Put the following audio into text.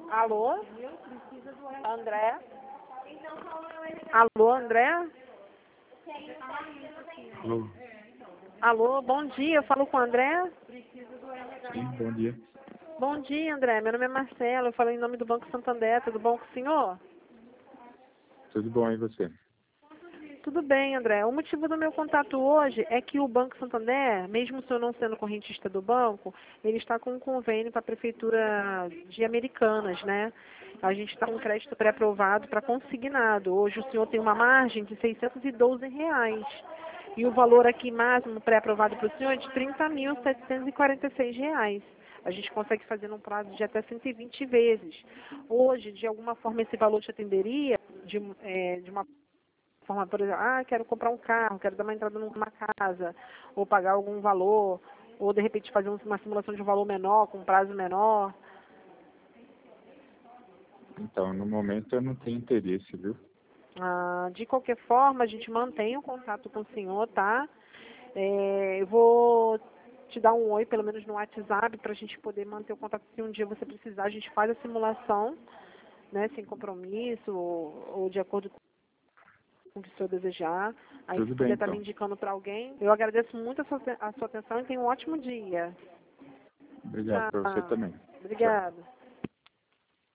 Alô? André? Alô, André? Alô? Alô, bom dia, eu falo com o André? Sim, bom dia. Bom dia, André, meu nome é Marcelo, eu falo em nome do Banco Santander, tudo bom com o senhor? Tudo bom, e você? Tudo bem, André. O motivo do meu contato hoje é que o Banco Santander, mesmo o senhor não sendo correntista do banco, ele está com um convênio para a Prefeitura de Americanas, né? A gente está com um crédito pré-aprovado para consignado. Hoje o senhor tem uma margem de R$ 612. E o valor aqui máximo pré-aprovado para o senhor é de R$ 30.746. A gente consegue fazer num prazo de até 120 vezes. Hoje, de alguma forma, esse valor te atenderia de uma forma, por exemplo, quero comprar um carro, quero dar uma entrada numa casa, ou pagar algum valor, ou de repente fazer uma simulação de um valor menor, com um prazo menor. Então, no momento eu não tenho interesse, viu? De qualquer forma, a gente mantém o contato com o senhor, tá? Eu vou te dar um oi, pelo menos no WhatsApp, para a gente poder manter o contato. Se um dia você precisar, a gente faz a simulação, né, sem compromisso, ou de acordo com o que o senhor desejar. Aí, se Tudo puder bem, estar me então. indicando para alguém, eu agradeço muito a sua atenção e tenha um ótimo dia. Obrigado para você Tchau. também. Tchau. Obrigada.